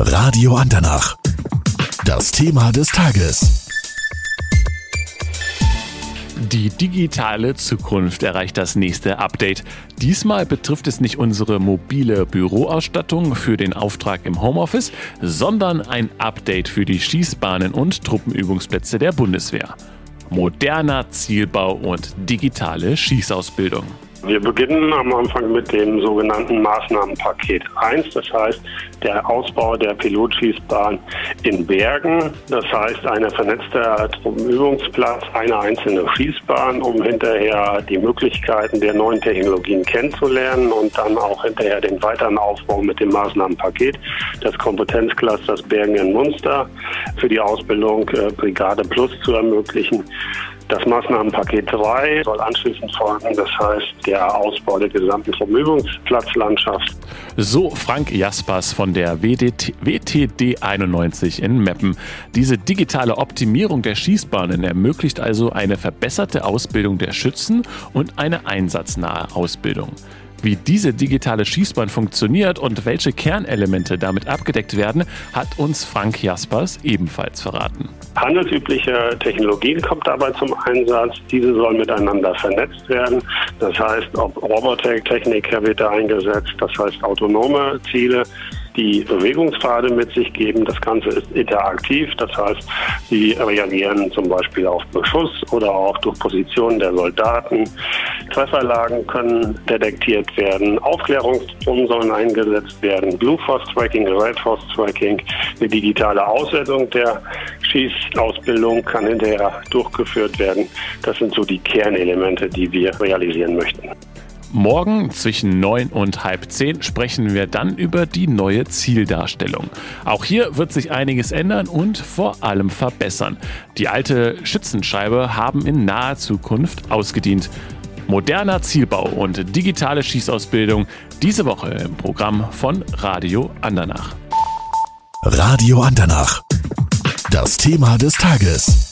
Radio Andernach. Das Thema des Tages. Die digitale Zukunft erreicht das nächste Update. Diesmal betrifft es nicht unsere mobile Büroausstattung für den Auftrag im Homeoffice, sondern ein Update für die Schießbahnen und Truppenübungsplätze der Bundeswehr. Moderner Zielbau und digitale Schießausbildung. Wir beginnen am Anfang mit dem sogenannten Maßnahmenpaket 1, das heißt der Ausbau der Pilotschießbahn in Bergen. Das heißt ein vernetzter Truppenübungsplatz, eine einzelne Schießbahn, um hinterher die Möglichkeiten der neuen Technologien kennenzulernen und dann auch hinterher den weiteren Aufbau mit dem Maßnahmenpaket des Kompetenzclusters Bergen in Munster für die Ausbildung Brigade Plus zu ermöglichen. Das Maßnahmenpaket 3 soll anschließend folgen, das heißt der Ausbau der gesamten Truppenübungsplatzlandschaft. So Frank Jaspers von der WTD 91 in Meppen. Diese digitale Optimierung der Schießbahnen ermöglicht also eine verbesserte Ausbildung der Schützen und eine einsatznahe Ausbildung. Wie diese digitale Schießbahn funktioniert und welche Kernelemente damit abgedeckt werden, hat uns Frank Jaspers ebenfalls verraten. Handelsübliche Technologien kommt dabei zum Einsatz. Diese sollen miteinander vernetzt werden. Das heißt, ob Robotertechnik wird da eingesetzt, das heißt autonome Ziele, die Bewegungspfade mit sich geben. Das Ganze ist interaktiv, das heißt, sie reagieren zum Beispiel auf Beschuss oder auch durch Positionen der Soldaten. Trefferlagen können detektiert werden, Aufklärungsdrohnen sollen eingesetzt werden, Blue Force Tracking, Red Force Tracking, eine digitale Auswertung der Schießausbildung kann hinterher durchgeführt werden. Das sind so die Kernelemente, die wir realisieren möchten. Morgen zwischen 9 und halb 10 sprechen wir dann über die neue Zieldarstellung. Auch hier wird sich einiges ändern und vor allem verbessern. Die alte Schützenscheibe haben in naher Zukunft ausgedient. Moderner Zielbau und digitale Schießausbildung diese Woche im Programm von Radio Andernach. Radio Andernach. Das Thema des Tages.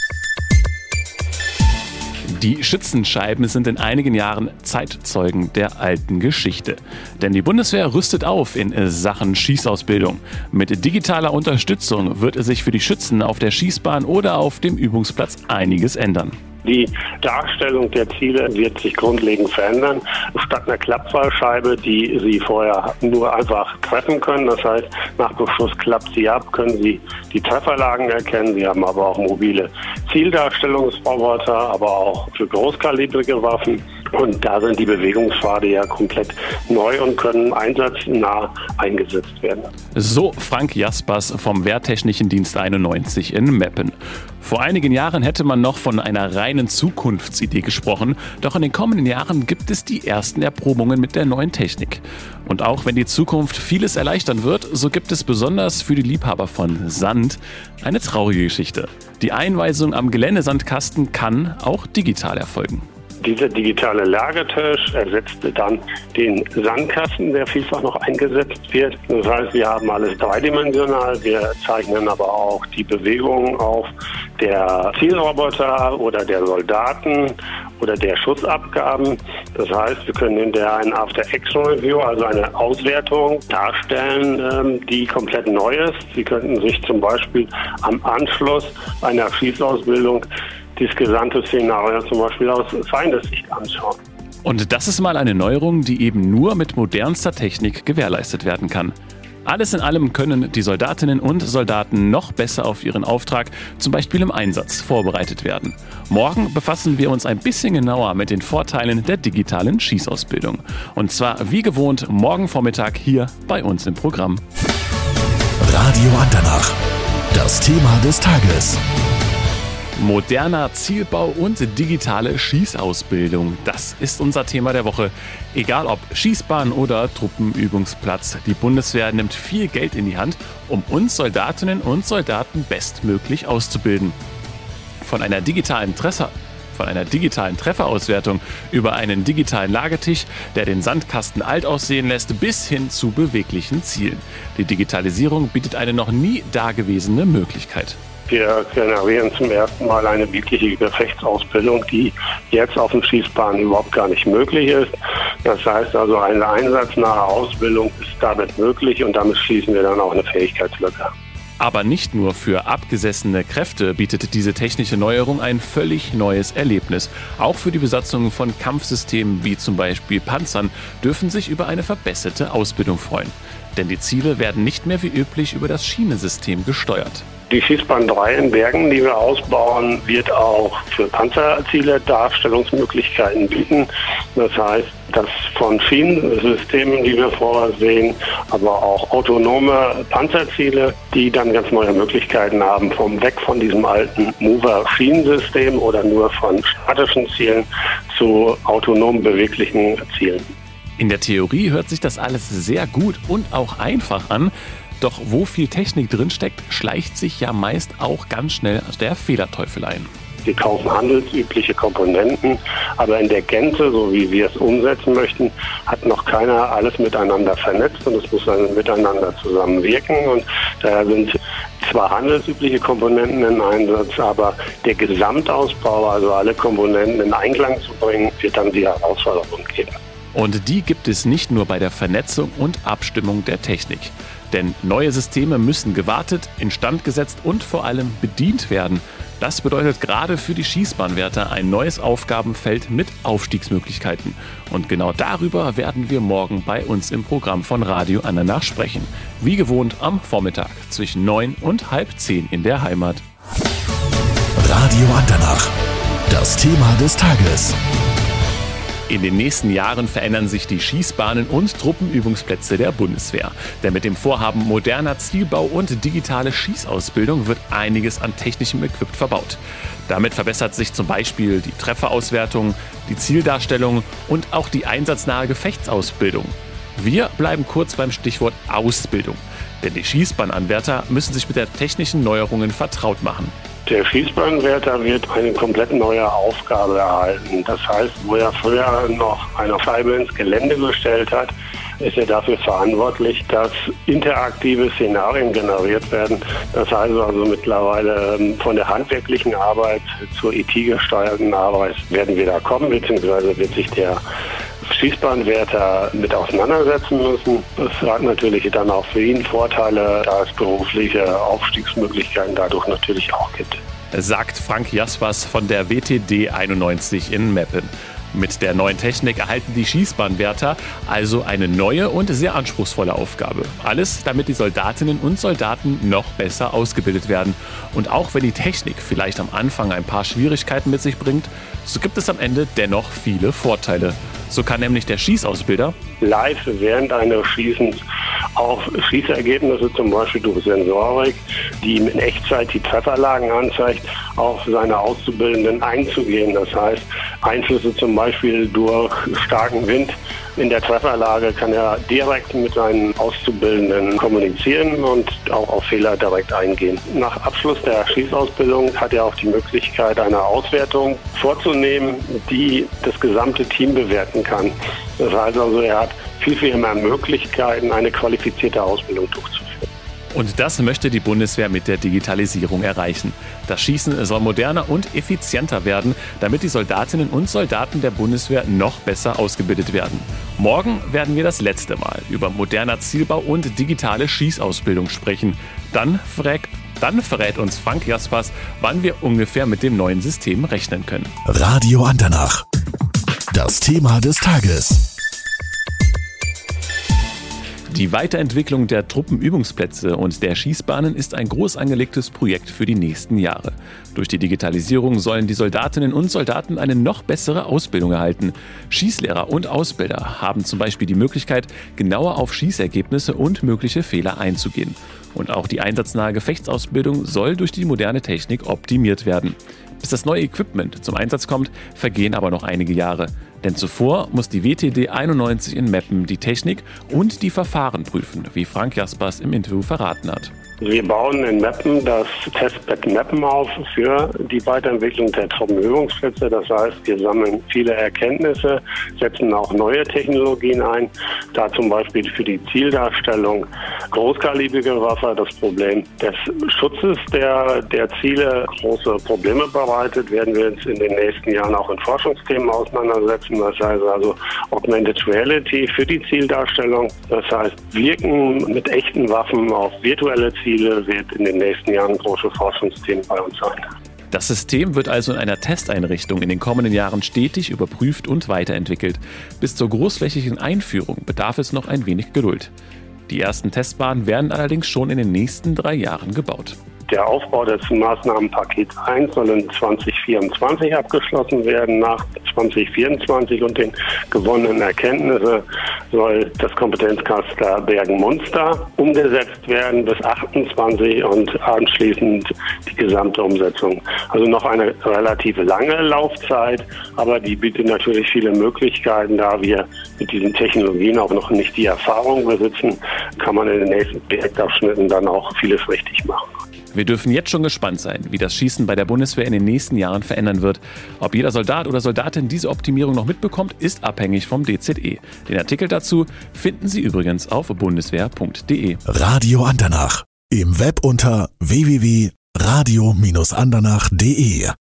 Die Schützenscheiben sind in einigen Jahren Zeitzeugen der alten Geschichte. Denn die Bundeswehr rüstet auf in Sachen Schießausbildung. Mit digitaler Unterstützung wird es sich für die Schützen auf der Schießbahn oder auf dem Übungsplatz einiges ändern. Die Darstellung der Ziele wird sich grundlegend verändern. Statt einer Klappfallscheibe, die Sie vorher nur einfach treffen können, das heißt, nach Beschuss klappt sie ab, können Sie die Trefferlagen erkennen. Sie haben aber auch mobile Zieldarstellungsroboter, aber auch für großkalibrige Waffen. Und da sind die Bewegungspfade ja komplett neu und können einsatznah eingesetzt werden. So Frank Jaspers vom Wehrtechnischen Dienst 91 in Meppen. Vor einigen Jahren hätte man noch von einer reinen Zukunftsidee gesprochen, doch in den kommenden Jahren gibt es die ersten Erprobungen mit der neuen Technik. Und auch wenn die Zukunft vieles erleichtern wird, so gibt es besonders für die Liebhaber von Sand eine traurige Geschichte. Die Einweisung am Geländesandkasten kann auch digital erfolgen. Dieser digitale Lagetisch ersetzt dann den Sandkasten, der vielfach noch eingesetzt wird. Das heißt, wir haben alles dreidimensional. Wir zeichnen aber auch die Bewegungen auf der Zielroboter oder der Soldaten oder der Schussabgaben. Das heißt, wir können hinterher ein After-Action-Review, also eine Auswertung darstellen, die komplett neu ist. Sie könnten sich zum Beispiel am Anschluss einer Schießausbildung das gesamte Szenario zum Beispiel aus Feindessicht anschauen. Und das ist mal eine Neuerung, die eben nur mit modernster Technik gewährleistet werden kann. Alles in allem können die Soldatinnen und Soldaten noch besser auf ihren Auftrag, zum Beispiel im Einsatz, vorbereitet werden. Morgen befassen wir uns ein bisschen genauer mit den Vorteilen der digitalen Schießausbildung. Und zwar wie gewohnt morgen Vormittag hier bei uns im Programm. Radio Andernach. Das Thema des Tages. Moderner Zielbau und digitale Schießausbildung. Das ist unser Thema der Woche. Egal ob Schießbahn oder Truppenübungsplatz, die Bundeswehr nimmt viel Geld in die Hand, um uns Soldatinnen und Soldaten bestmöglich auszubilden. Von einer digitalen Trefferauswertung über einen digitalen Lagetisch, der den Sandkasten alt aussehen lässt, bis hin zu beweglichen Zielen. Die Digitalisierung bietet eine noch nie dagewesene Möglichkeit. Wir generieren zum ersten Mal eine wirkliche Gefechtsausbildung, die jetzt auf den Schießbahnen überhaupt gar nicht möglich ist. Das heißt also, eine einsatznahe Ausbildung ist damit möglich und damit schließen wir dann auch eine Fähigkeitslücke. Aber nicht nur für abgesessene Kräfte bietet diese technische Neuerung ein völlig neues Erlebnis. Auch für die Besatzungen von Kampfsystemen wie zum Beispiel Panzern dürfen sich über eine verbesserte Ausbildung freuen. Denn die Ziele werden nicht mehr wie üblich über das Schienensystem gesteuert. Die Schießbahn 3 in Bergen, die wir ausbauen, wird auch für Panzerziele Darstellungsmöglichkeiten bieten. Das heißt, dass von Schienensystemen, die wir vorsehen, aber auch autonome Panzerziele, die dann ganz neue Möglichkeiten haben, weg von diesem alten Mover-Schienensystem oder nur von statischen Zielen zu autonom beweglichen Zielen. In der Theorie hört sich das alles sehr gut und auch einfach an. Doch wo viel Technik drinsteckt, schleicht sich ja meist auch ganz schnell der Fehlerteufel ein. Wir kaufen handelsübliche Komponenten, aber in der Gänze, so wie wir es umsetzen möchten, hat noch keiner alles miteinander vernetzt und es muss dann miteinander zusammenwirken. Und daher sind zwar handelsübliche Komponenten in Einsatz, aber der Gesamtausbau, also alle Komponenten in Einklang zu bringen, wird dann die Herausforderung geben. Und die gibt es nicht nur bei der Vernetzung und Abstimmung der Technik. Denn neue Systeme müssen gewartet, instand gesetzt und vor allem bedient werden. Das bedeutet gerade für die Schießbahnwärter ein neues Aufgabenfeld mit Aufstiegsmöglichkeiten. Und genau darüber werden wir morgen bei uns im Programm von Radio Andernach sprechen. Wie gewohnt am Vormittag zwischen 9 und halb 10 in der Heimat. Radio Andernach. Das Thema des Tages. In den nächsten Jahren verändern sich die Schießbahnen und Truppenübungsplätze der Bundeswehr. Denn mit dem Vorhaben moderner Zielbau und digitale Schießausbildung wird einiges an technischem Equipment verbaut. Damit verbessert sich zum Beispiel die Trefferauswertung, die Zieldarstellung und auch die einsatznahe Gefechtsausbildung. Wir bleiben kurz beim Stichwort Ausbildung. Denn die Schießbahnanwärter müssen sich mit der technischen Neuerungen vertraut machen. Der Schießbahnwärter wird eine komplett neue Aufgabe erhalten. Das heißt, wo er früher noch eine Scheibe ins Gelände gestellt hat, ist er dafür verantwortlich, dass interaktive Szenarien generiert werden. Das heißt also mittlerweile von der handwerklichen Arbeit zur IT-gesteuerten Arbeit werden wir da kommen, beziehungsweise wird sich der Schießbahnwärter mit auseinandersetzen müssen. Das hat natürlich dann auch für ihn Vorteile, da es berufliche Aufstiegsmöglichkeiten dadurch natürlich auch gibt. Sagt Frank Jaspers von der WTD 91 in Meppen. Mit der neuen Technik erhalten die Schießbahnwärter also eine neue und sehr anspruchsvolle Aufgabe. Alles, damit die Soldatinnen und Soldaten noch besser ausgebildet werden. Und auch wenn die Technik vielleicht am Anfang ein paar Schwierigkeiten mit sich bringt, so gibt es am Ende dennoch viele Vorteile. So kann nämlich der Schießausbilder live während eines Schießens auf Schießergebnisse, zum Beispiel durch Sensorik, die in Echtzeit die Trefferlagen anzeigt, auf seine Auszubildenden einzugehen. Das heißt, Einflüsse zum Beispiel durch starken Wind in der Trefferlage kann er direkt mit seinen Auszubildenden kommunizieren und auch auf Fehler direkt eingehen. Nach Abschluss der Schießausbildung hat er auch die Möglichkeit, eine Auswertung vorzunehmen, die das gesamte Team bewerten kann. Das heißt also, er hat viel mehr Möglichkeiten, eine qualifizierte Ausbildung durchzuführen. Und das möchte die Bundeswehr mit der Digitalisierung erreichen. Das Schießen soll moderner und effizienter werden, damit die Soldatinnen und Soldaten der Bundeswehr noch besser ausgebildet werden. Morgen werden wir das letzte Mal über moderner Zielbau und digitale Schießausbildung sprechen. Dann verrät uns Frank Jaspers, wann wir ungefähr mit dem neuen System rechnen können. Radio Andernach. Das Thema des Tages. Die Weiterentwicklung der Truppenübungsplätze und der Schießbahnen ist ein groß angelegtes Projekt für die nächsten Jahre. Durch die Digitalisierung sollen die Soldatinnen und Soldaten eine noch bessere Ausbildung erhalten. Schießlehrer und Ausbilder haben zum Beispiel die Möglichkeit, genauer auf Schießergebnisse und mögliche Fehler einzugehen. Und auch die einsatznahe Gefechtsausbildung soll durch die moderne Technik optimiert werden. Bis das neue Equipment zum Einsatz kommt, vergehen aber noch einige Jahre. Denn zuvor muss die WTD 91 in Meppen die Technik und die Verfahren prüfen, wie Frank Jaspers im Interview verraten hat. Wir bauen in Meppen das Testbett Meppen auf für die Weiterentwicklung der Truppenübungsplätze. Das heißt, wir sammeln viele Erkenntnisse, setzen auch neue Technologien ein, da zum Beispiel für die Zieldarstellung großkalibrige Waffe das Problem des Schutzes der Ziele große Probleme bereitet, werden wir uns in den nächsten Jahren auch in Forschungsthemen auseinandersetzen. Das heißt also Augmented Reality für die Zieldarstellung. Das heißt, Wirken mit echten Waffen auf virtuelle Ziele wird in den nächsten Jahren ein großes Forschungsthema bei uns sein. Das System wird also in einer Testeinrichtung in den kommenden Jahren stetig überprüft und weiterentwickelt. Bis zur großflächigen Einführung bedarf es noch ein wenig Geduld. Die ersten Testbahnen werden allerdings schon in den nächsten 3 Jahren gebaut. Der Aufbau des Maßnahmenpakets 1 soll in 2024 abgeschlossen werden. Nach 2024 und den gewonnenen Erkenntnissen soll das Kompetenzcluster Bergen-Munster umgesetzt werden bis 2028 und anschließend die gesamte Umsetzung. Also noch eine relativ lange Laufzeit, aber die bietet natürlich viele Möglichkeiten. Da wir mit diesen Technologien auch noch nicht die Erfahrung besitzen, kann man in den nächsten Projektabschnitten dann auch vieles richtig machen. Wir dürfen jetzt schon gespannt sein, wie das Schießen bei der Bundeswehr in den nächsten Jahren verändern wird. Ob jeder Soldat oder Soldatin diese Optimierung noch mitbekommt, ist abhängig vom DZE. Den Artikel dazu finden Sie übrigens auf bundeswehr.de. Radio Andernach. Im Web unter www.radio-andernach.de